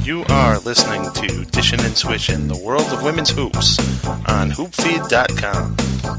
You are listening to Dishin' and Swishin', the world of women's hoops, on hoopfeed.com.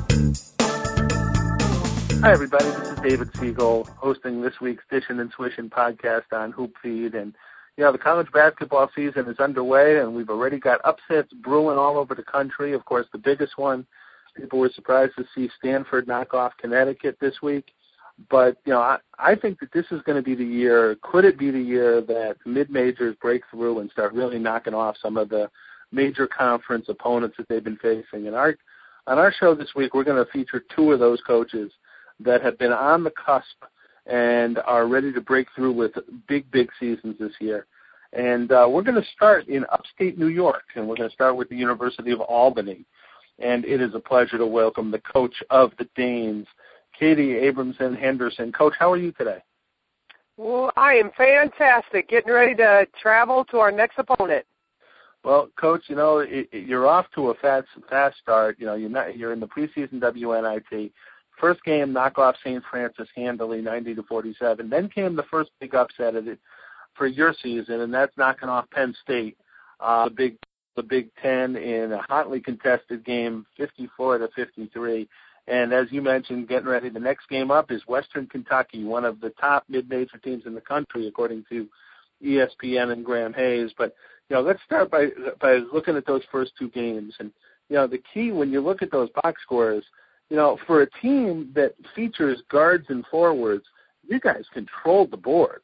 Hi, everybody. This is David Siegel hosting this week's Dishin' and Swishin' podcast on Hoopfeed. And, the college basketball season is underway, and we've already got upsets brewing all over the country. Of course, the biggest one, people were surprised to see Stanford knock off Connecticut this week. But, I think that this is going to be the year, could it be the year that mid-majors break through and start really knocking off some of the major conference opponents that they've been facing? And on our show this week, we're going to feature two of those coaches that have been on the cusp and are ready to break through with big seasons this year. And we're going to start in upstate New York, and we're going to start with the University of Albany. And it is a pleasure to welcome the coach of the Danes, Katie Abramson Henderson. Coach, how are you today? Well, I am fantastic, getting ready to travel to our next opponent. Well, Coach, you're off to a fast start. You're in the preseason WNIT. First game, knock off St. Francis handily, 90-47. Then came the first big upset for your season, and that's knocking off Penn State, the Big Ten, in a hotly contested game, 54-53. And as you mentioned, getting ready, the next game up is Western Kentucky, one of the top mid-major teams in the country, according to ESPN and Graham Hayes. But, let's start by looking at those first two games. And, the key when you look at those box scores, for a team that features guards and forwards, you guys controlled the boards.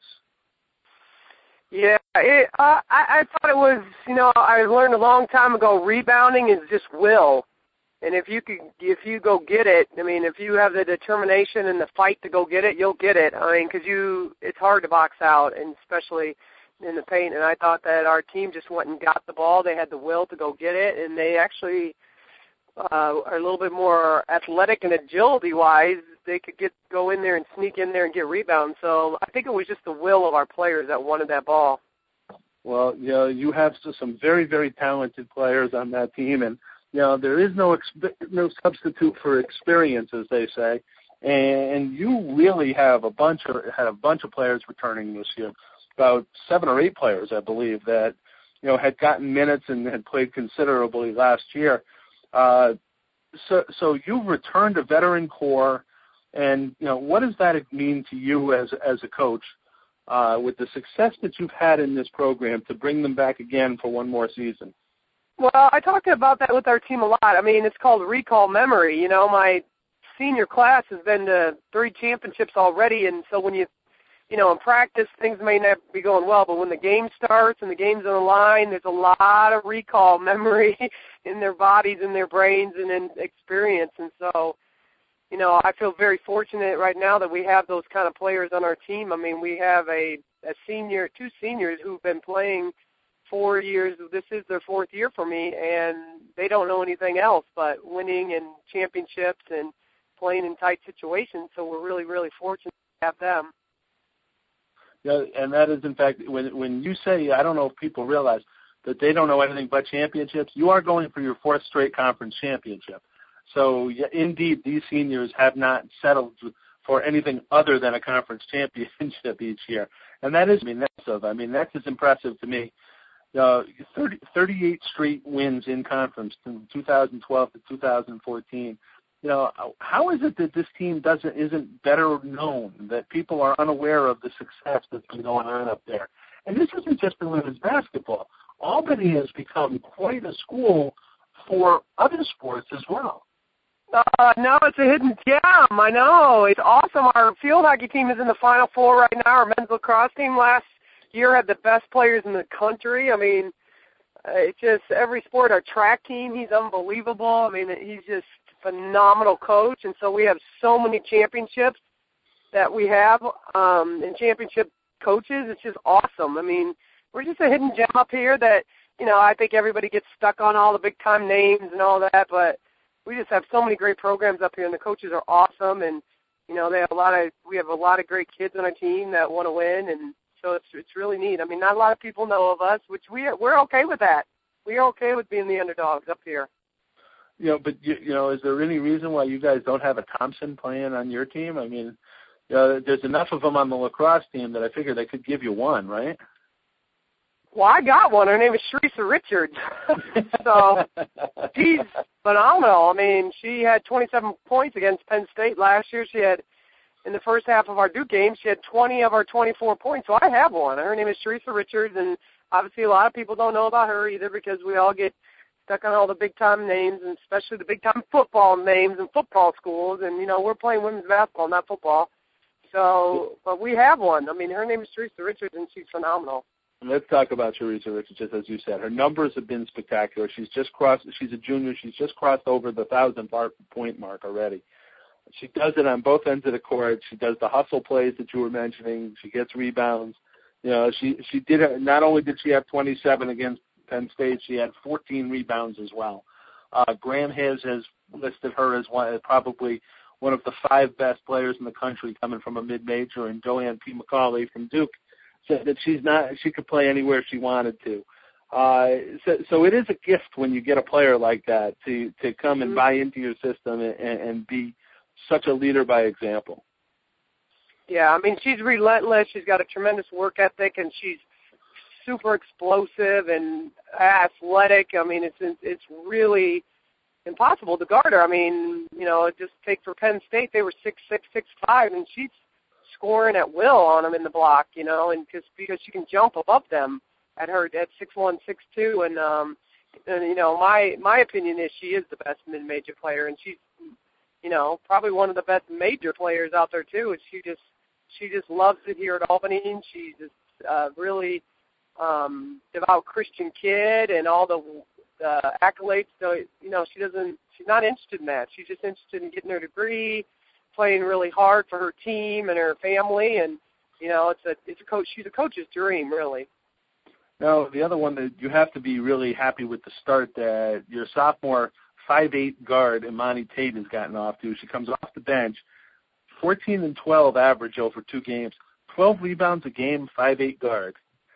Yeah, I thought it was, I learned a long time ago, rebounding is just will. And if you go get it, if you have the determination and the fight to go get it, you'll get it. Because it's hard to box out, and especially in the paint. And I thought that our team just went and got the ball. They had the will to go get it, and they actually are a little bit more athletic and agility-wise. They could go in there and sneak in there and get rebounds. So I think it was just the will of our players that wanted that ball. Well, you have some very, very talented players on that team, and there is no substitute for experience, as they say. And you really had a bunch of players returning this year, about 7 or 8 players, I believe, that had gotten minutes and had played considerably last year. So you've returned a veteran core, and what does that mean to you as a coach with the success that you've had in this program to bring them back again for one more season? Well, I talked about that with our team a lot. It's called recall memory. My senior class has been to 3 championships already, and so when in practice, things may not be going well, but when the game starts and the game's on the line, there's a lot of recall memory in their bodies and their brains and in experience. And so, I feel very fortunate right now that we have those kind of players on our team. We have two seniors who've been playing 4 years. This is their 4th year for me, and they don't know anything else but winning and championships and playing in tight situations. So we're really, really fortunate to have them. Yeah, and that is, in fact, when you say, I don't know if people realize that they don't know anything but championships, you are going for your 4th straight conference championship. So, indeed, these seniors have not settled for anything other than a conference championship each year. And that is impressive. That's as impressive to me. 38 straight wins in conference from 2012 to 2014. How is it that this team isn't better known, that people are unaware of the success that's been going on up there? And this isn't just in women's basketball. Albany has become quite a school for other sports as well. No, it's a hidden gem. I know. It's awesome. Our field hockey team is in the Final Four right now. Our men's lacrosse team last year had the best players in the country. It's just every sport. Our track team, he's unbelievable. He's just phenomenal coach, and so we have so many championships that we have and championship coaches. It's just awesome. We're just a hidden gem up here that, I think everybody gets stuck on all the big-time names and all that, but we just have so many great programs up here, and the coaches are awesome, and, we have a lot of great kids on our team that want to win, and so it's really neat. Not a lot of people know of us, which we're okay with that. We are okay with being the underdogs up here. But is there any reason why you guys don't have a Thompson playing on your team? There's enough of them on the lacrosse team that I figure they could give you one, right? Well, I got one. Her name is Teresa Richards. So she's phenomenal. I mean, she had 27 points against Penn State last year. She had, in the first half of our Duke game, she had 20 of our 24 points. So I have one. Her name is Teresa Richards, and obviously a lot of people don't know about her either because we all get stuck on all the big-time names, and especially the big-time football names and football schools. And, we're playing women's basketball, not football. So, but we have one. I mean, her name is Teresa Richards, and she's phenomenal. Let's talk about Teresa Richards, just as you said. Her numbers have been spectacular. She's a junior. She's just crossed over the 1,000-point mark already. She does it on both ends of the court. She does the hustle plays that you were mentioning. She gets rebounds. She did. Not only did she have 27 against Penn State, she had 14 rebounds as well. Graham has listed her as probably one of the 5 best players in the country coming from a mid-major, and Joanne P. McCauley from Duke said that she could play anywhere she wanted to. So it is a gift when you get a player like that to come and buy into your system and be such a leader by example. Yeah, I mean, she's relentless. She's got a tremendous work ethic, and she's super explosive and athletic. I mean, it's really impossible to guard her. I mean, just take for Penn State, they were 6'6", 6'5", and she's scoring at will on them in the block, and because she can jump above them at 6'1", 6'2", and my opinion is she is the best mid-major player, and she's probably one of the best major players out there too. And she just loves it here at Albany, and she's just really devout Christian kid, and all the accolades. So she's not interested in that. She's just interested in getting her degree, playing really hard for her team and her family, and it's a coach. She's a coach's dream, really. Now, the other one that you have to be really happy with the start that your sophomore 5'8" guard Imani Tate has gotten off to. She comes off the bench, 14 and 12 average over 2 games, 12 rebounds a game, 5'8" guard.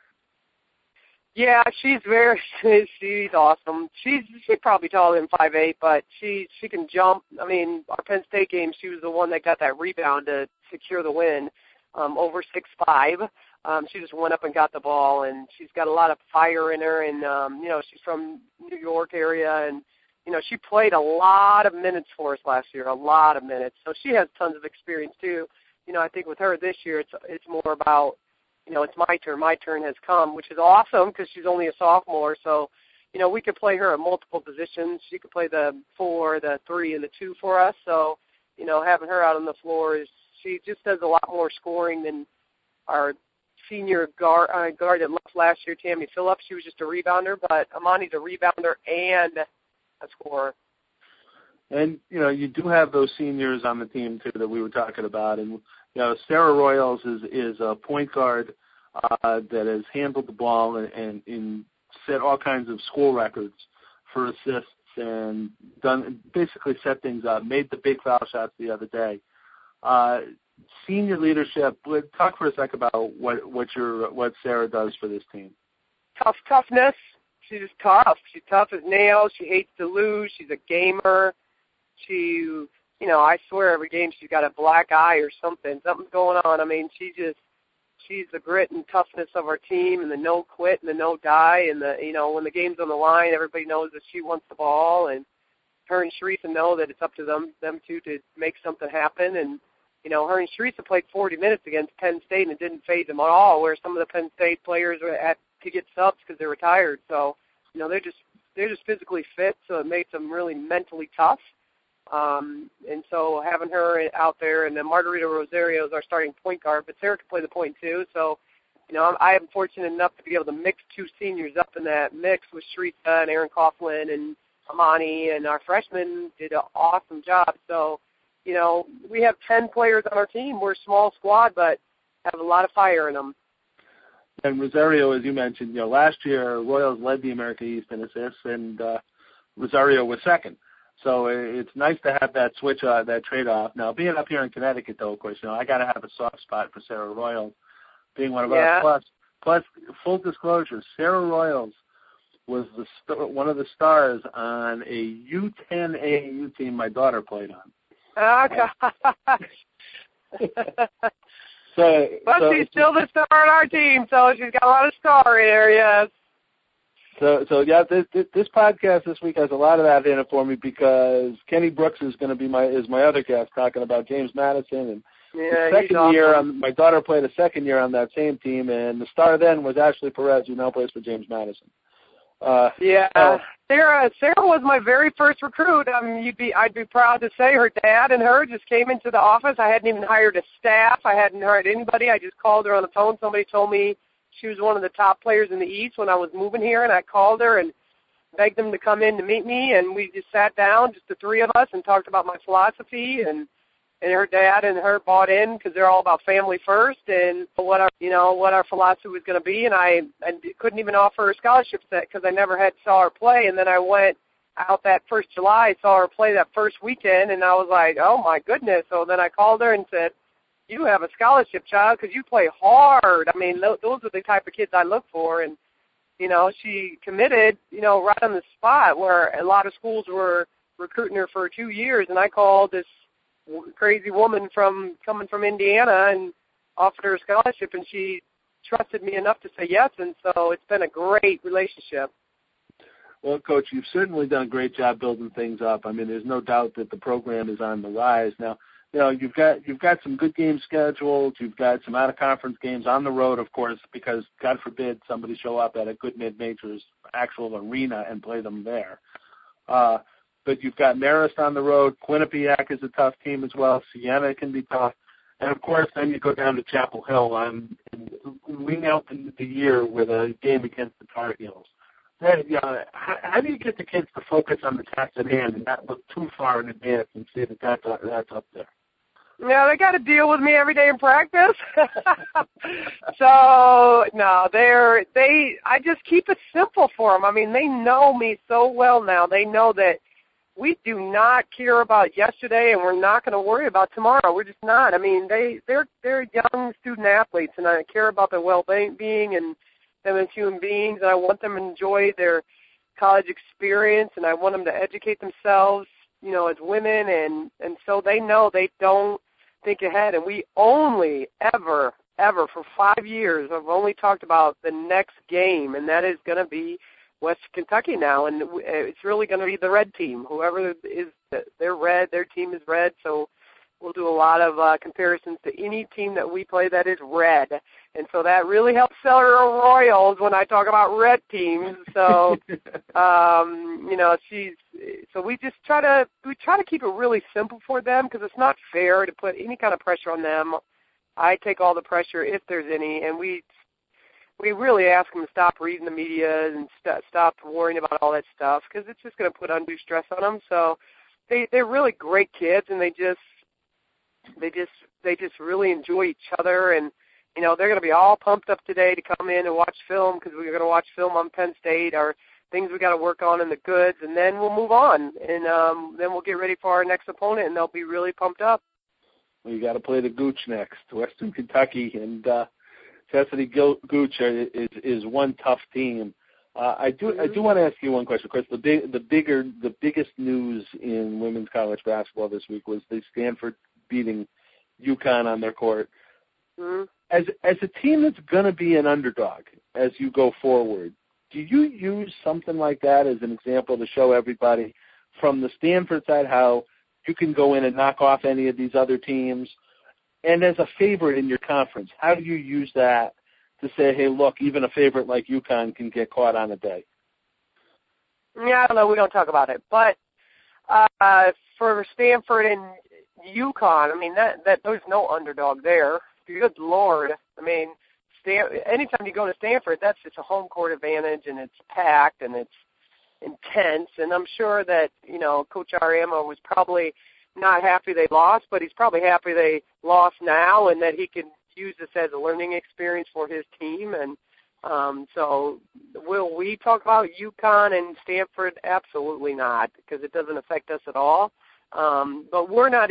Yeah, she's awesome. She's probably taller than 5'8", but she can jump. I mean, our Penn State game, she was the one that got that rebound to secure the win, over 6'5". She just went up and got the ball, and she's got a lot of fire in her, and she's from New York area, and she played a lot of minutes for us last year, a lot of minutes. So she has tons of experience too. I think with her this year, it's more about it's my turn. My turn has come, which is awesome because she's only a sophomore. So, we could play her at multiple positions. She could play the 4, the 3, and the 2 for us. So, having her out on the floor she just does a lot more scoring than our senior guard that left last year, Tammy Phillips. She was just a rebounder, but Imani's a rebounder and a scorer. And, you do have those seniors on the team, too, that we were talking about. And, Sarah Royals is a point guard that has handled the ball and set all kinds of school records for assists and basically set things up, made the big foul shots the other day. Senior leadership, talk for a sec about what Sarah does for this team. Toughness. She's just tough. She's tough as nails. She hates to lose. She's a gamer. She, I swear every game she's got a black eye or something. Something's going on. I mean, she's the grit and toughness of our team, and the no quit and the no die, and when the game's on the line, everybody knows that she wants the ball, and her and Teresa know that it's up to them two to make something happen. And her and Teresa played 40 minutes against Penn State, and it didn't phase them at all. Where some of the Penn State players had to get subs because they were tired. So they're just physically fit, so it makes them really mentally tough. And so having her out there, and then Margarita Rosario is our starting point guard, but Sarah can play the point too. So, I am fortunate enough to be able to mix 2 seniors up in that mix with Teresa and Aaron Coughlin and Imani, and our freshmen did an awesome job. So, we have 10 players on our team. We're a small squad, but have a lot of fire in them. And Rosario, as you mentioned, last year Royals led the America East in assists, and Rosario was second. So it's nice to have that switch, that trade-off. Now, being up here in Connecticut, though, of course, I got to have a soft spot for Sarah Royals, being one of us. Plus, full disclosure, Sarah Royals was one of the stars on a U10 AAU team my daughter played on. Oh, gosh. But she's still the star on our team, so she's got a lot of star in her, yes. So yeah, this podcast this week has a lot of that in it for me because Kenny Brooks is going to be my other guest talking about James Madison and the second year. My daughter played a second year on that same team, and the star then was Ashley Perez, who now plays for James Madison. Sarah was my very first recruit. I'd be proud to say her dad and her just came into the office. I hadn't even hired a staff. I hadn't hired anybody. I just called her on the phone. Somebody told me she was one of the top players in the East when I was moving here, and I called her and begged them to come in to meet me, and we just sat down, just the three of us, and talked about my philosophy, and her dad and her bought in because they're all about family first and what our philosophy was going to be, and I couldn't even offer her scholarships because I never saw her play, and then I went out that first July, saw her play that first weekend, and I was like, oh my goodness. So then I called her and said, you have a scholarship, child, because you play hard. I mean, those are the type of kids I look for. And, she committed, right on the spot where a lot of schools were recruiting her for 2 years. And I called this crazy woman coming from Indiana and offered her a scholarship, and she trusted me enough to say yes. And so it's been a great relationship. Well, Coach, you've certainly done a great job building things up. I mean, there's no doubt that the program is on the rise. Now, you've got some good games scheduled. You've got some out-of-conference games on the road, of course, because, God forbid, somebody show up at a good mid-majors actual arena and play them there. But you've got Marist on the road. Quinnipiac is a tough team as well. Siena can be tough. And, of course, then you go down to Chapel Hill and lean out the year with a game against the Tar Heels. How do you get the kids to focus on the task at hand and not look too far in advance and see that that's up there? Yeah, they got to deal with me every day in practice. So, no, I just keep it simple for them. I mean, they know me so well now. They know that we do not care about yesterday, and we're not going to worry about tomorrow. We're just not. I mean, they're young student athletes, and I care about their well-being and them as human beings, and I want them to enjoy their college experience, and I want them to educate themselves, as women, and so they know they don't think ahead. And we only ever for 5 years have only talked about the next game, and that is going to be West Kentucky now, and it's really going to be the red team. Whoever is, they're red, their team is red, so we'll do a lot of comparisons to any team that we play that is red. And so that really helps sell our Royals when I talk about red teams. So, so we just try to keep it really simple for them because it's not fair to put any kind of pressure on them. I take all the pressure if there's any, and we really ask them to stop reading the media and stop worrying about all that stuff because it's just going to put undue stress on them. So they're really great kids, and they just really enjoy each other, and they're going to be all pumped up today to come in and watch film because we're going to watch film on Penn State, our things we got to work on in the goods, and then we'll move on, and then we'll get ready for our next opponent, and they'll be really pumped up. Well, you got to play the Gooch next, Western Kentucky, and Chastity Gooch is one tough team. I do want to ask you one question, Chris. The biggest news in women's college basketball this week was the Stanford beating UConn on their court. Mm-hmm. As a team that's going to be an underdog as you go forward, do you use something like that as an example to show everybody from the Stanford side how you can go in and knock off any of these other teams? And as a favorite in your conference, how do you use that to say, hey, look, even a favorite like UConn can get caught on a day? Yeah, I don't know. We don't talk about it. But for Stanford and UConn, I mean, that there's no underdog there. Good Lord. I mean, anytime you go to Stanford, that's just a home court advantage, and it's packed, and it's intense. And I'm sure that, Coach Ariema was probably not happy they lost, but he's probably happy they lost now and that he can use this as a learning experience for his team. And so will we talk about UConn and Stanford? Absolutely not, because it doesn't affect us at all. But we're not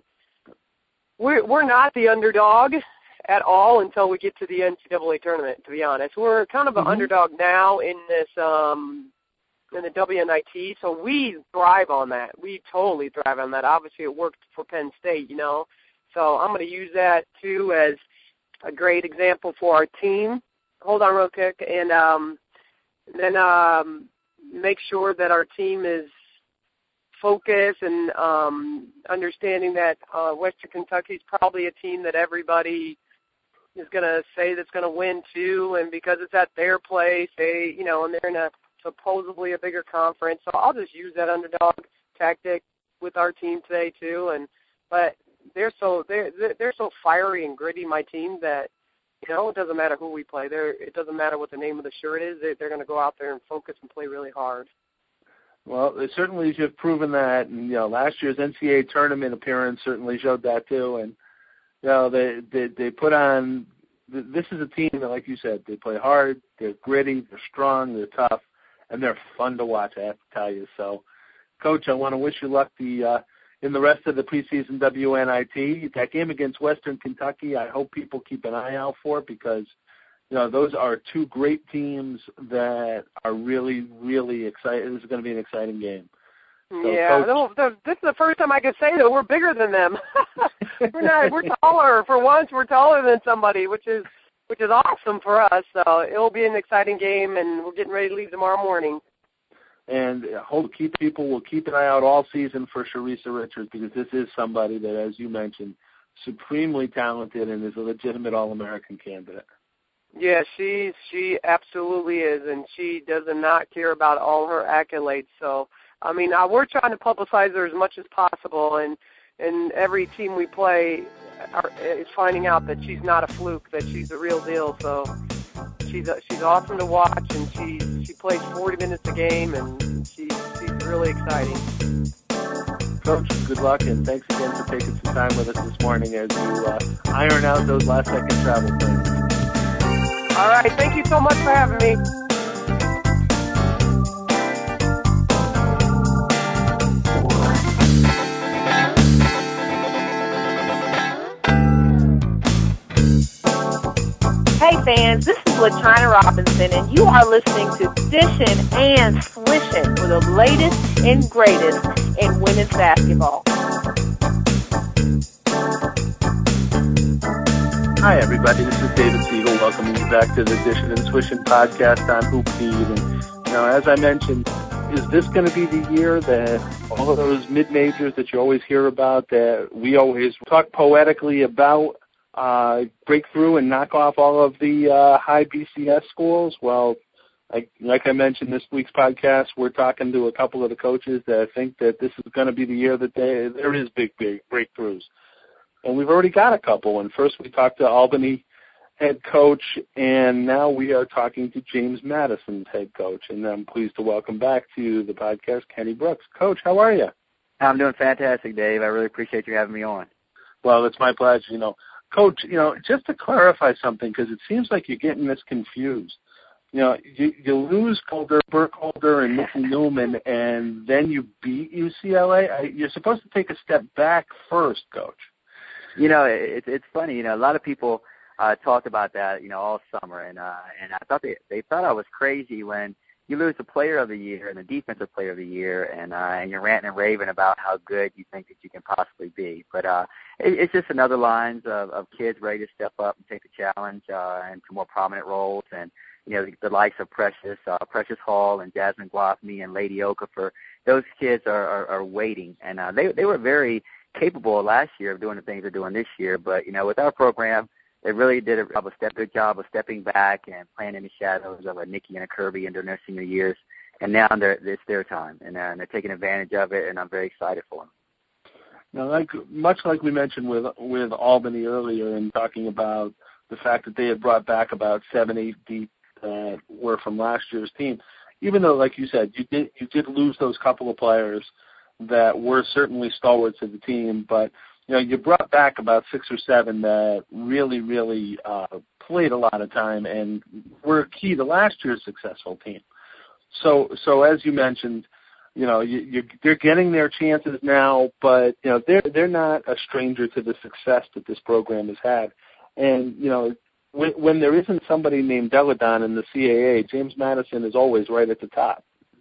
the underdog at all until we get to the NCAA tournament, to be honest. We're kind of an underdog now in this in the WNIT, so we thrive on that. We totally thrive on that. Obviously, it worked for Penn State, So I'm going to use that, too, as a great example for our team. Hold on real quick. And then make sure that our team is focused and understanding that Western Kentucky is probably a team that everybody is going to say that's going to win too, and because it's at their place, and they're in a supposedly a bigger conference. So I'll just use that underdog tactic with our team today too. But they're so fiery and gritty, my team, that it doesn't matter who we play. It doesn't matter what the name of the shirt is. They're going to go out there and focus and play really hard. Well, it certainly you've proven that, and last year's NCAA tournament appearance certainly showed that too. And they put on. This is a team that, like you said, they play hard. They're gritty. They're strong. They're tough, and they're fun to watch. I have to tell you. So, Coach, I want to wish you luck in the rest of the preseason WNIT. That game against Western Kentucky, I hope people keep an eye out for it because, those are two great teams that are really, really excited. This is going to be an exciting game. So, yeah, Coach, this is the first time I can say that we're bigger than them. We're taller. For once, we're taller than somebody, which is awesome for us. So it will be an exciting game, and we're getting ready to leave tomorrow morning. And we'll keep an eye out all season for Sharisa Richards because this is somebody that, as you mentioned, supremely talented and is a legitimate All-American candidate. Yeah, she absolutely is, and she does not care about all her accolades. So, we're trying to publicize her as much as possible, and every team we play is finding out that she's not a fluke, that she's the real deal. So she's awesome to watch, and she plays 40 minutes a game, and she's really exciting. Coach, good luck, and thanks again for taking some time with us this morning as you iron out those last-second travel plans. All right, thank you so much for having me. Hey fans, this is LaChina Robinson, and you are listening to Dishin' and Swishin' for the latest and greatest in women's basketball. Hi, everybody. This is David Siegel welcoming you back to the Dishin' and Swishin' podcast on Hoop Feed. And as I mentioned, is this going to be the year that all of those mid-majors that you always hear about, that we always talk poetically about, break through and knock off all of the high BCS schools? Well, like I mentioned this week's podcast, we're talking to a couple of the coaches that think that this is going to be the year that there is big breakthroughs. And we've already got a couple. And first we talked to Albany head coach, and now we are talking to James Madison's head coach. And I'm pleased to welcome back to the podcast Kenny Brooks. Coach, how are you? I'm doing fantastic, Dave. I really appreciate you having me on. Well, it's my pleasure. Coach, just to clarify something, because it seems like you're getting this confused. You lose Burkholder and Mickey Newman, and then you beat UCLA. You're supposed to take a step back first, Coach. It's funny. A lot of people talked about that, all summer, and I thought they thought I was crazy when you lose the Player of the Year and the Defensive Player of the Year, and you're ranting and raving about how good you think that you can possibly be. But it's just another lines of kids ready to step up and take the challenge into more prominent roles, and the likes of Precious Hall and Jasmine Guafney and Lady Okafor. Those kids are waiting, and they were very capable last year of doing the things they're doing this year. But, with our program, they really did a good job of stepping back and playing in the shadows of a Nikki and a Kirby during their senior years. And now it's their time, and they're taking advantage of it, and I'm very excited for them. Now, much like we mentioned with Albany earlier in talking about the fact that they had brought back about 7-8 deep that were from last year's team, even though, like you said, you did lose those couple of players that were certainly stalwarts of the team, but you brought back about 6 or 7 that really, really played a lot of time and were key to last year's successful team. So as you mentioned, they're getting their chances now, but they're not a stranger to the success that this program has had. And when there isn't somebody named Deladon in the CAA, James Madison is always right at the top.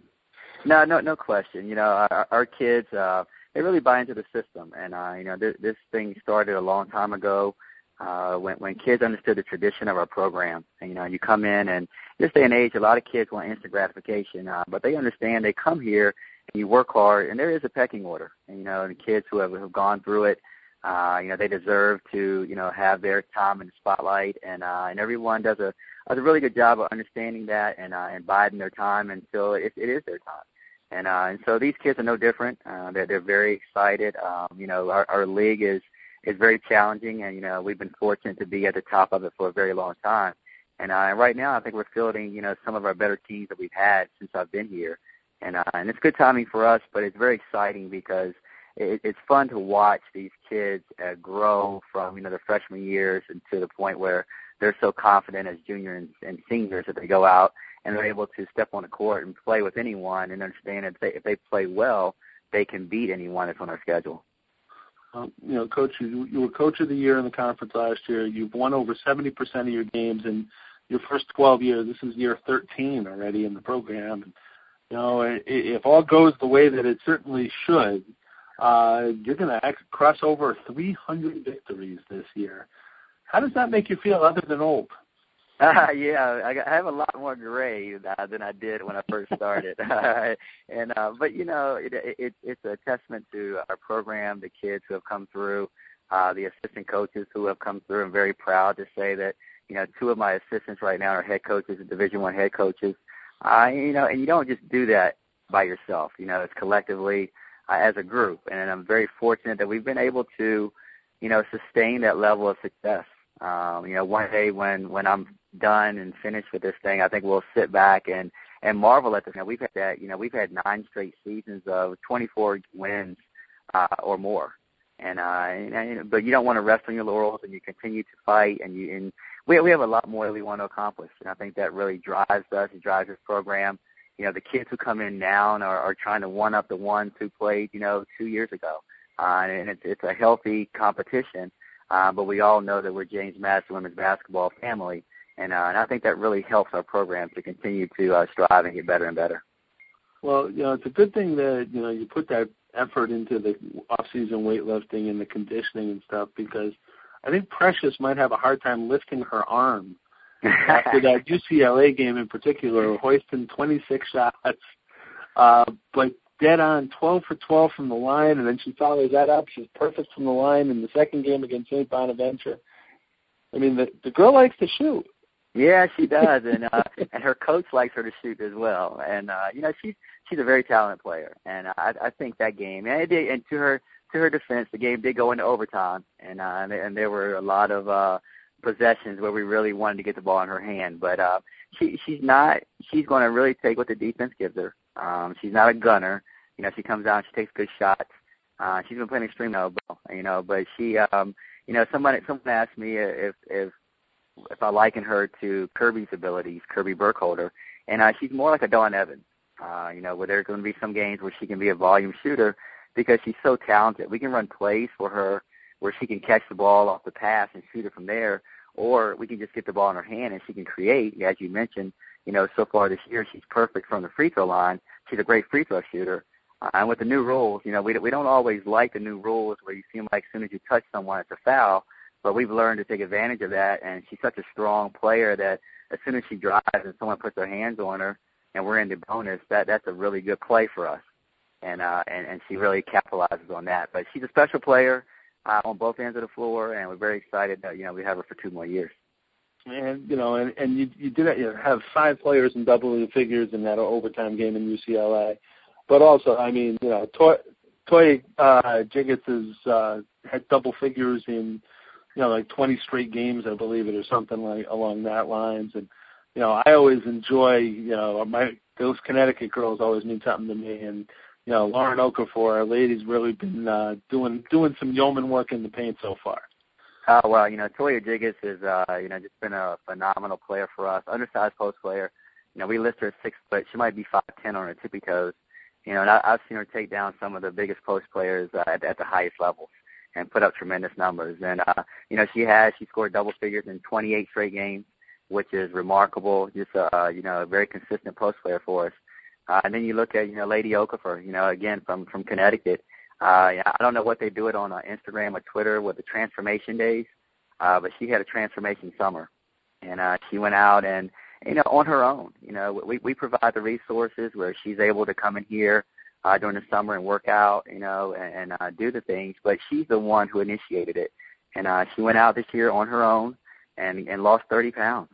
No question. Our kids, they really buy into the system, and this thing started a long time ago. when kids understood the tradition of our program. And, you know, you come in, and this day and age, a lot of kids want instant gratification, but they understand they come here and you work hard, and there is a pecking order. And, you know, the kids who have gone through it, you know, they deserve to, you know, have their time in the spotlight, and everyone does a really good job of understanding that and biding their time until it is their time. And so these kids are no different. They're very excited. You know, our league is very challenging, and, you know, we've been fortunate to be at the top of it for a very long time. And right now I think we're fielding, you know, some of our better teams that we've had since I've been here. And it's good timing for us, but it's very exciting because it's fun to watch these kids grow from, you know, their freshman years and to the point where they're so confident as juniors and seniors that they go out and they're able to step on the court and play with anyone and understand that if they play well, they can beat anyone that's on our schedule. You know, Coach, you were Coach of the Year in the conference last year. You've won over 70% of your games in your first 12 years. This is year 13 already in the program. And, you know, if all goes the way that it certainly should, you're going to cross over 300 victories this year. How does that make you feel other than old? Yeah, I have a lot more gray than I did when I first started. But, you know, it's a testament to our program, the kids who have come through, the assistant coaches who have come through. I'm very proud to say that, you know, 2 of my assistants right now are head coaches, Division I head coaches. You know, and you don't just do that by yourself. You know, it's collectively as a group. And I'm very fortunate that we've been able to, you know, sustain that level of success. You know, one day when I'm done and finished with this thing, I think we'll sit back and marvel at this. You know, we've had 9 straight seasons of 24 wins or more. But you don't want to rest on your laurels, and you continue to fight, and we have a lot more that we want to accomplish, and I think that really drives us and drives this program. You know, the kids who come in now are trying to one up the ones who played, you know, 2 years ago, and it's a healthy competition. But we all know that we're James Madison women's basketball family, and I think that really helps our program to continue to strive and get better and better. Well, you know, it's a good thing that, you know, you put that effort into the off-season weightlifting and the conditioning and stuff, because I think Precious might have a hard time lifting her arm after that UCLA game in particular, hoisting 26 shots, but dead on 12 for 12 from the line, and then she follows that up. She's perfect from the line in the second game against St. Bonaventure. I mean, the girl likes to shoot. Yeah, she does, and her coach likes her to shoot as well. And you know, she's a very talented player, and I think that game, and to her defense, the game did go into overtime, and there were a lot of possessions where we really wanted to get the ball in her hand, but she's going to really take what the defense gives her. She's not a gunner. You know, she comes out, she takes good shots. She's been playing extremely well, you know, but she, you know, someone asked me if I liken her to Kirby's abilities, Kirby Burkholder, and she's more like a Dawn Evans. You know, where there's going to be some games where she can be a volume shooter because she's so talented. We can run plays for her where she can catch the ball off the pass and shoot it from there, or we can just get the ball in her hand and she can create. As you mentioned, you know, so far this year she's perfect from the free throw line. She's a great free throw shooter. And with the new rules, you know, we don't always like the new rules where you seem like as soon as you touch someone it's a foul, but we've learned to take advantage of that, and she's such a strong player that as soon as she drives and someone puts their hands on her and we're in the bonus, that's a really good play for us. And she really capitalizes on that. But she's a special player on both ends of the floor, and we're very excited that, you know, we have her for 2 more years. And, you know, and you did have 5 players in double figures in that overtime game in UCLA. But also, I mean, you know, Toya Jiggets has had double figures in, you know, like 20 straight games, I believe it, or something like along that lines. And, you know, I always enjoy, you know, those Connecticut girls always mean something to me. And, you know, Lauren Okafor, our lady's really been doing some yeoman work in the paint so far. Oh, well, you know, Toya Jiggets is, you know, just been a phenomenal player for us, undersized post player. You know, we list her at 6 foot. She might be 5'10" on her tippy toes. You know, and I've seen her take down some of the biggest post players at the highest levels and put up tremendous numbers. And, you know, she scored double figures in 28 straight games, which is remarkable. Just, you know, a very consistent post player for us. And then you look at, you know, Lady Okafor, you know, again, from Connecticut. I don't know what they do it on Instagram or Twitter with the transformation days, but she had a transformation summer, and she went out and on her own. We provide the resources where she's able to come in here during the summer and work out, and do the things, but she's the one who initiated it. And she went out this year on her own and lost 30 pounds.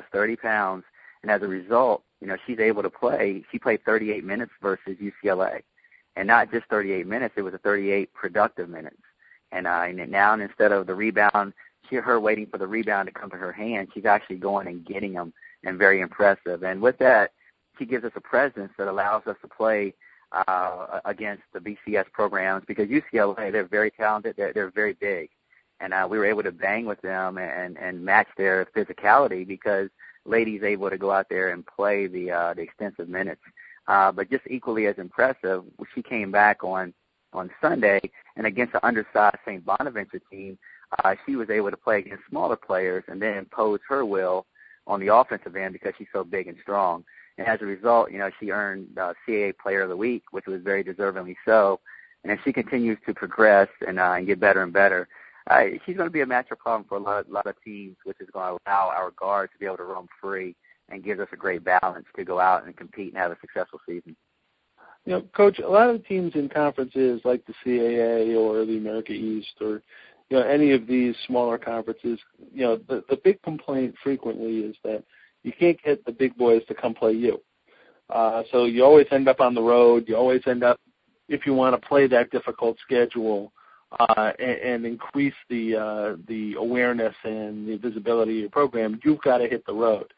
And as a result, she's able to play. She played 38 minutes versus UCLA. And not just 38 minutes, it was a 38 productive minutes. And now instead of the rebound, her waiting for the rebound to come to her hand, she's actually going and getting them, and very impressive. And with that, she gives us a presence that allows us to play against the BCS programs, because UCLA, they're very talented, they're very big. And we were able to bang with them and match their physicality, because ladies able to go out there and play the extensive minutes. But just equally as impressive, she came back on Sunday, and against an undersized St. Bonaventure team, she was able to play against smaller players and then impose her will on the offensive end because she's so big and strong. And as a result, she earned CAA Player of the Week, which was very deservingly so. And as she continues to progress and get better and better, she's going to be a matchup problem for a lot of teams, which is going to allow our guards to be able to roam free and gives us a great balance to go out and compete and have a successful season. Coach, a lot of teams in conferences like the CAA or the America East or any of these smaller conferences, the big complaint frequently is that you can't get the big boys to come play you. So you always end up on the road. You always end up, if you want to play that difficult schedule and increase the awareness and the visibility of your program, you've got to hit the road.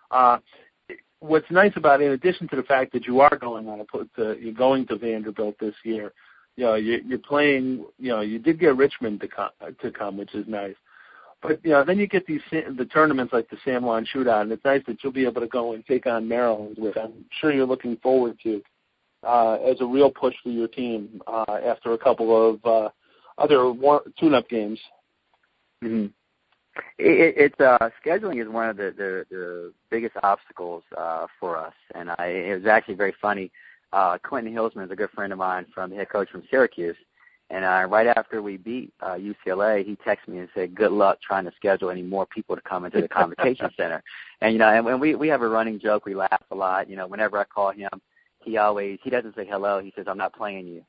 What's nice about it, in addition to the fact that you are going you're going to Vanderbilt this year, you're playing. You did get Richmond to come, which is nice. But then you get the tournaments like the San Juan Shootout, and it's nice that you'll be able to go and take on Maryland, which I'm sure you're looking forward to as a real push for your team after a couple of other tune-up games. Mm-hmm. It's scheduling is one of the biggest obstacles for us, and it was actually very funny. Quentin Hillsman is a good friend of mine, the head coach from Syracuse, and right after we beat UCLA, he texted me and said, "Good luck trying to schedule any more people to come into the Convocation Center." And and we have a running joke, we laugh a lot. Whenever I call him, he doesn't say hello. He says, "I'm not playing you."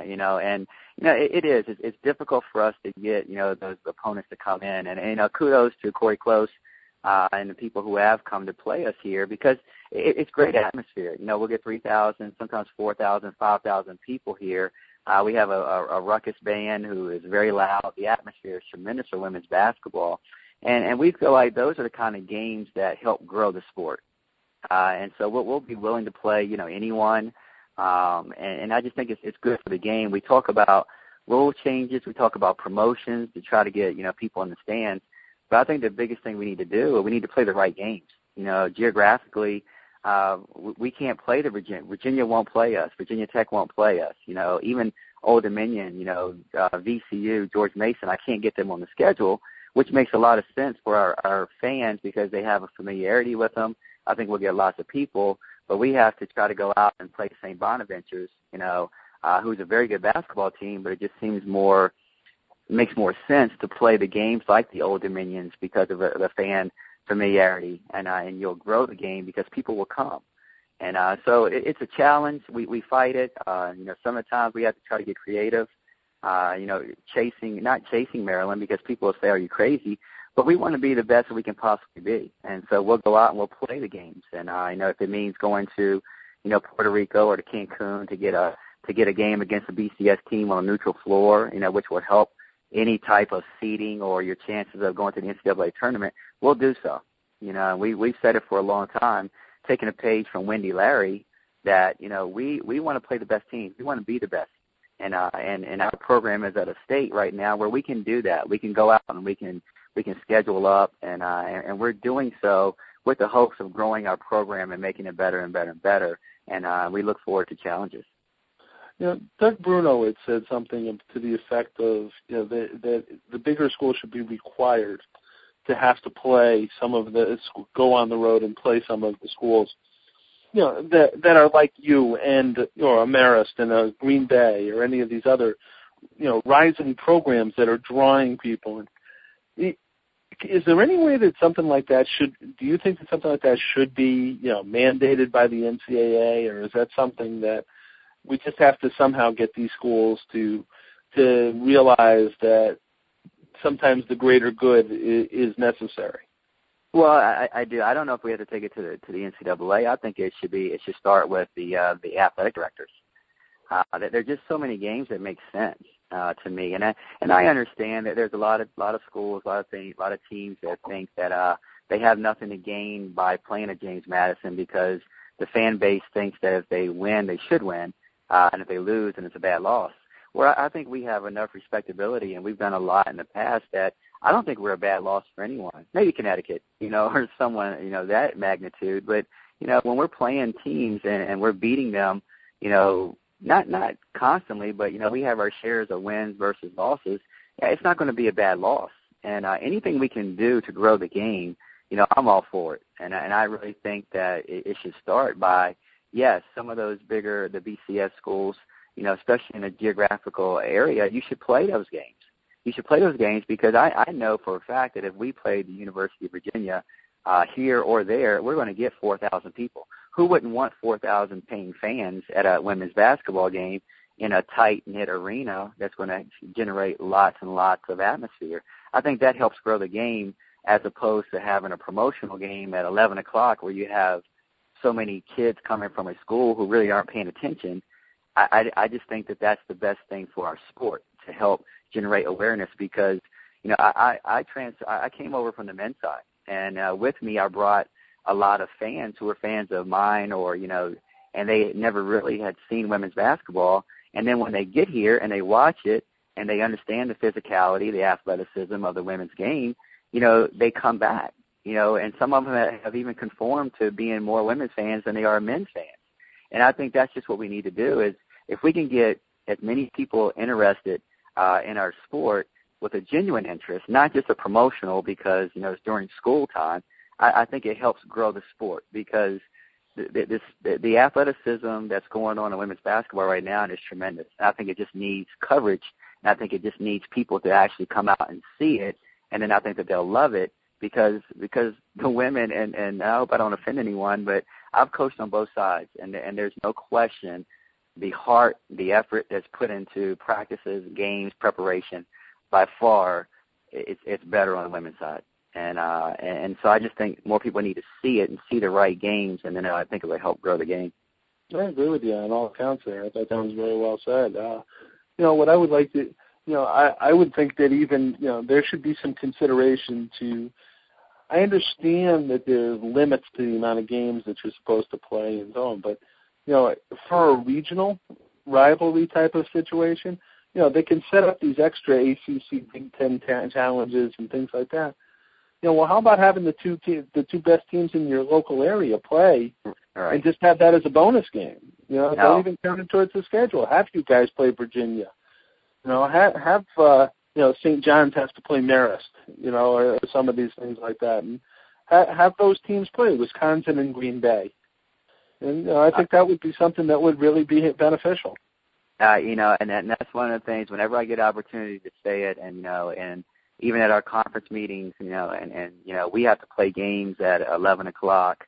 It's difficult for us to get those opponents to come in, and kudos to Corey Close and the people who have come to play us here, because it's great atmosphere. We'll get 3,000, sometimes 4,000, 5,000 people here. We have a ruckus band who is very loud. The atmosphere is tremendous for women's basketball, and we feel like those are the kind of games that help grow the sport. And so we'll be willing to play, anyone. And I just think it's good for the game. We talk about rule changes. We talk about promotions to try to get, people in the stands. But I think the biggest thing we need to do, we need to play the right games. Geographically, we can't play the Virginia. Virginia won't play us. Virginia Tech won't play us. Even Old Dominion, VCU, George Mason, I can't get them on the schedule, which makes a lot of sense for our fans because they have a familiarity with them. I think we'll get lots of people, but we have to try to go out and play St. Bonaventure's, who's a very good basketball team, but it just makes more sense to play the games like the Old Dominions because of the fan familiarity, and you'll grow the game because people will come. And so it's a challenge. We fight it. Some of the times we have to try to get creative, not chasing Maryland because people will say, "Are you crazy?" But we want to be the best that we can possibly be. And so we'll go out and we'll play the games. And if it means going to, Puerto Rico or to Cancun to get a game against a BCS team on a neutral floor, which will help any type of seeding or your chances of going to the NCAA tournament, we'll do so. We've said it for a long time, taking a page from Wendy Larry, that, we want to play the best teams. We want to be the best. And our program is at a state right now where we can do that. We can go out and we can schedule up, and we're doing so with the hopes of growing our program and making it better and better and better. And we look forward to challenges. Doug Bruno had said something to the effect of that the bigger schools should be required to have to play go on the road and play some of the schools, that are like you and or a Marist and a Green Bay or any of these other, rising programs that are drawing people. is there any way that something like that do you think that something like that should be, mandated by the NCAA, or is that something that we just have to somehow get these schools to realize that sometimes the greater good is necessary? Well, I do. I don't know if we have to take it to the NCAA. I think it should start with the athletic directors. There are just so many games that make sense to me, and I understand that there's a lot of schools, a lot of teams that think that they have nothing to gain by playing at James Madison because the fan base thinks that if they win, they should win, and if they lose, then it's a bad loss. Well, I think we have enough respectability, and we've done a lot in the past that I don't think we're a bad loss for anyone. Maybe Connecticut, or someone, that magnitude. But, when we're playing teams and we're beating them, not constantly, but, we have our shares of wins versus losses, it's not going to be a bad loss. And anything we can do to grow the game, I'm all for it. And I really think that it should start by, yes, some of those bigger, the BCS schools, especially in a geographical area, you should play those games. You should play those games because I know for a fact that if we played the University of Virginia here or there, we're going to get 4,000 people. Who wouldn't want 4,000 paying fans at a women's basketball game in a tight-knit arena that's going to generate lots and lots of atmosphere? I think that helps grow the game as opposed to having a promotional game at 11 o'clock where you have so many kids coming from a school who really aren't paying attention. I just think that that's the best thing for our sport to help generate awareness because, I came over from the men's side, and with me I brought a lot of fans who were fans of mine or, and they never really had seen women's basketball. And then when they get here and they watch it and they understand the physicality, the athleticism of the women's game, they come back, and some of them have even conformed to being more women's fans than they are men's fans. And I think that's just what we need to do is if we can get as many people interested in our sport with a genuine interest, not just a promotional because, it's during school time, I think it helps grow the sport because the athleticism that's going on in women's basketball right now is tremendous. I think it just needs coverage, and I think it just needs people to actually come out and see it, and then I think that they'll love it because the women, and I hope I don't offend anyone, but I've coached on both sides, and there's no question the heart, the effort that's put into practices, games, preparation, by far, it's better on the women's side. And so I just think more people need to see it and see the right games, and then I think it will help grow the game. I agree with you on all accounts there. I thought that was very well said. What I would like to, I would think that even, there should be some consideration to, I understand that there's limits to the amount of games that you're supposed to play and so on, but, for a regional rivalry type of situation, they can set up these extra ACC Big Ten challenges and things like that. Well, how about having the two best teams in your local area play right, and just have that as a bonus game? Don't even count it towards the schedule. Have you guys play Virginia? Have St. John's has to play Marist, or some of these things like that, and have those teams play Wisconsin and Green Bay. And I think that would be something that would really be beneficial. And that's one of the things. Whenever I get an opportunity to say it, and even at our conference meetings, and we have to play games at 11 o'clock,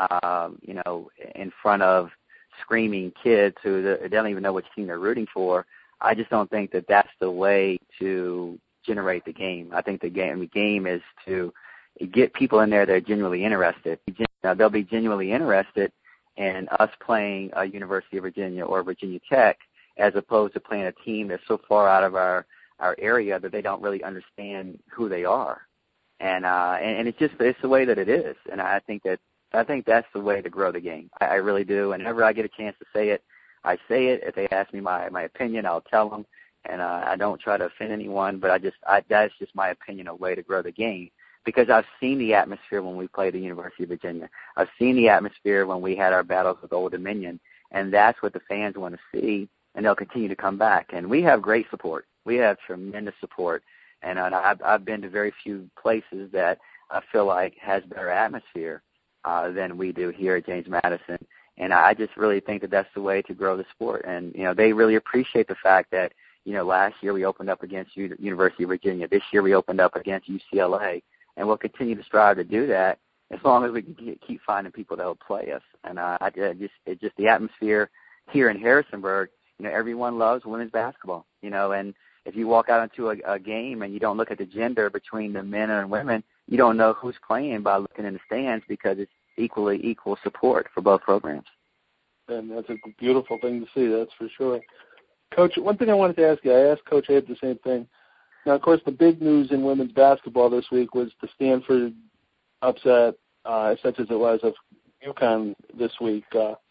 in front of screaming kids who they don't even know which team they're rooting for. I just don't think that that's the way to generate the game. I think the game is to get people in there that are genuinely interested. They'll be genuinely interested in us playing a University of Virginia or Virginia Tech as opposed to playing a team that's so far out of our area that they don't really understand who they are. And it's the way that it is. And I think that's the way to grow the game. I really do. And whenever I get a chance to say it, I say it. If they ask me my opinion, I'll tell them. And I don't try to offend anyone, but that's just my opinion, a way to grow the game. Because I've seen the atmosphere when we played the University of Virginia. I've seen the atmosphere when we had our battles with Old Dominion. And that's what the fans want to see, and they'll continue to come back. And we have great support. We have tremendous support. And I've been to very few places that I feel like has better atmosphere than we do here at James Madison. And I just really think that that's the way to grow the sport. And, they really appreciate the fact that, last year we opened up against University of Virginia. This year we opened up against UCLA. and we'll continue to strive to do that as long as we can keep finding people that will play us. And it's just the atmosphere here in Harrisonburg. You know, everyone loves women's basketball. You know, and if you walk out into a game and you don't look at the gender between the men and women, you don't know who's playing by looking in the stands because it's equal support for both programs. And that's a beautiful thing to see, that's for sure. Coach, one thing I wanted to ask you, I asked Coach Abe the same thing. Now, of course, the big news in women's basketball this week was the Stanford upset, such as it was of UConn this week.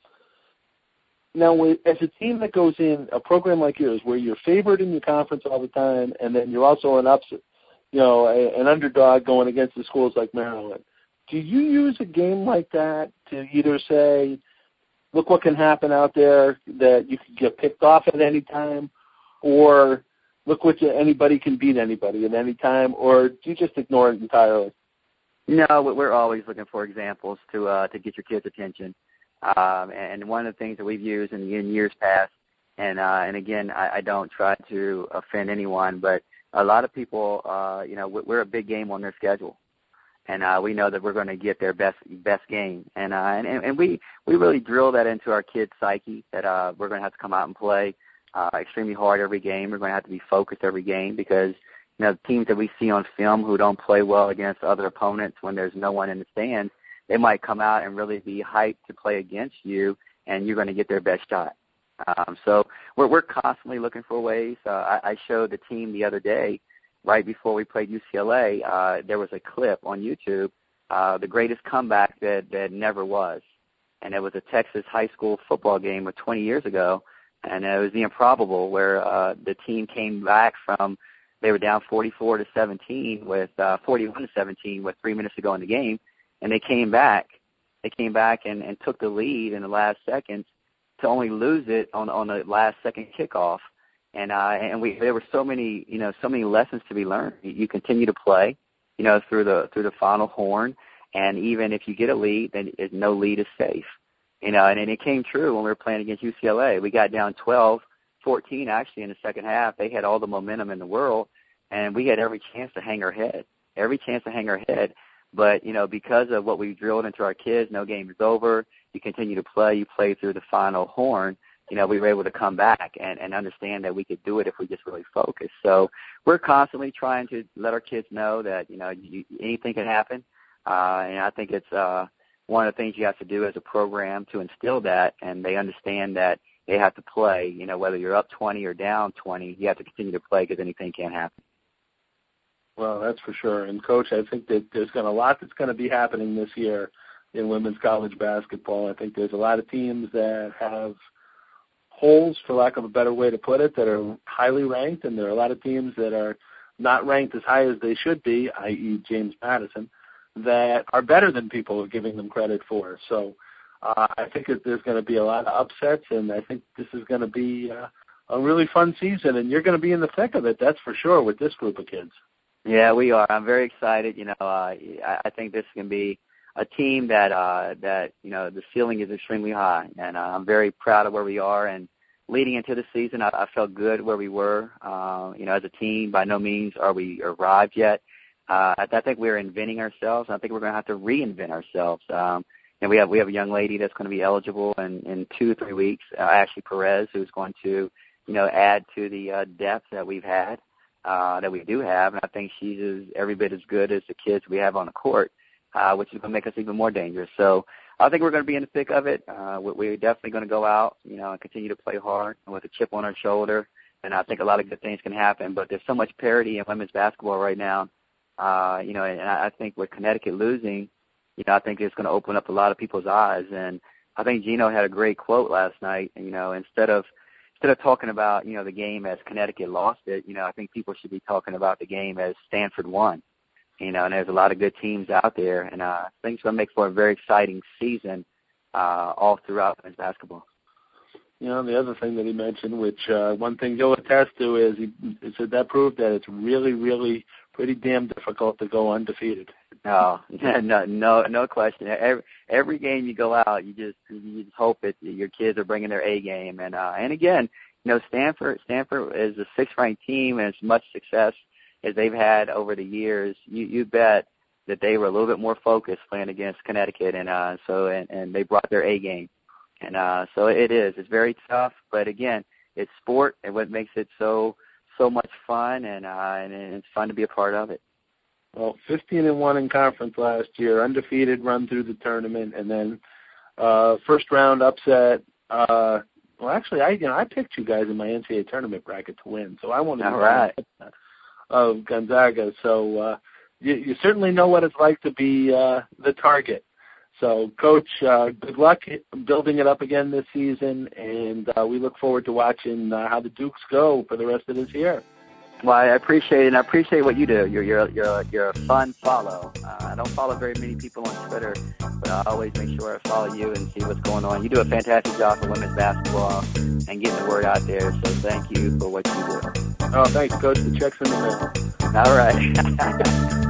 Now, as a team that goes in, a program like yours, where you're favored in your conference all the time, and then you're also an upset, you know, an underdog going against the schools like Maryland, do you use a game like that to either say, look what can happen out there, that you could get picked off at any time, or look what anybody can beat anybody at any time, or do you just ignore it entirely? No, we're always looking for examples to get your kids' attention. And one of the things that we've used in years past, and again, I don't try to offend anyone, but a lot of people, you know, we're a big game on their schedule, and we know that we're going to get their best game, and we really drill that into our kids' psyche that we're going to have to come out and play extremely hard every game. We're going to have to be focused every game because, you know, teams that we see on film who don't play well against other opponents when there's no one in the stands, they might come out and really be hyped to play against you, and you're going to get their best shot. So we're constantly looking for ways. I showed the team the other day, right before we played UCLA, there was a clip on YouTube, the greatest comeback that never was. And it was a Texas high school football game of 20 years ago, and it was the improbable where the team came back from, they were down 44-17 with 41-17 with 3 minutes to go in the game. And they came back and took the lead in the last seconds to only lose it on the last second kickoff. And there were so many lessons to be learned. You continue to play, you know, through the final horn, and even if you get a lead, then no lead is safe. You know, and it came true when we were playing against UCLA. We got down 12-14 actually in the second half. They had all the momentum in the world, and we had every chance to hang our head. But, you know, because of what we drilled into our kids, no game is over, you continue to play, you play through the final horn, you know, we were able to come back and understand that we could do it if we just really focus. So we're constantly trying to let our kids know that, you know, anything can happen. And I think it's one of the things you have to do as a program to instill that, and they understand that they have to play, you know, whether you're up 20 or down 20, you have to continue to play because anything can happen. Well, that's for sure. And, Coach, I think that there's a lot that's going to be happening this year in women's college basketball. I think there's a lot of teams that have holes, for lack of a better way to put it, that are highly ranked, and there are a lot of teams that are not ranked as high as they should be, i.e. James Madison, that are better than people are giving them credit for. So I think that there's going to be a lot of upsets, and I think this is going to be a really fun season, and you're going to be in the thick of it, that's for sure, with this group of kids. Yeah, we are. I'm very excited. You know, I think this can be a team that you know, the ceiling is extremely high, and I'm very proud of where we are. And leading into the season, I felt good where we were. You know, as a team, by no means are we arrived yet. I think we're inventing ourselves, and I think we're going to have to reinvent ourselves. And we have a young lady that's going to be eligible in 2 or 3 weeks, Ashley Perez, who's going to, you know, add to the depth that we've had. That we do have, and I think she's every bit as good as the kids we have on the court, which is going to make us even more dangerous. So I think we're going to be in the thick of it. We're definitely going to go out, you know, and continue to play hard and with a chip on our shoulder, and I think a lot of good things can happen. But there's so much parity in women's basketball right now, you know, and I think with Connecticut losing, you know, I think it's going to open up a lot of people's eyes. And I think Gino had a great quote last night, you know, instead of talking about, you know, the game as Connecticut lost it, you know, I think people should be talking about the game as Stanford won. You know, and there's a lot of good teams out there, and I think it's going to make for a very exciting season all throughout men's basketball. You know, the other thing that he mentioned, which one thing you'll attest to, is he said that proved that it's really, really pretty damn difficult to go undefeated. No question. Every game you go out, you just hope that your kids are bringing their A game. And again, you know, Stanford is a 6th ranked team, and as much success as they've had over the years, you bet that they were a little bit more focused playing against Connecticut, and they brought their A game. And so it's very tough, but again, it's sport, and what makes it so much fun, and it's fun to be a part of it. Well, 15-1 in conference last year, undefeated run through the tournament, and then first round upset. Well, actually, I picked you guys in my NCAA tournament bracket to win, so I wanted to win of Gonzaga. So you certainly know what it's like to be the target. So, Coach, good luck building it up again this season, and we look forward to watching how the Dukes go for the rest of this year. Well, I appreciate it, and I appreciate what you do. You're a fun follow. I don't follow very many people on Twitter, but I always make sure I follow you and see what's going on. You do a fantastic job for women's basketball and getting the word out there, so thank you for what you do. Oh, thanks, Coach. The check's in the mail. All right.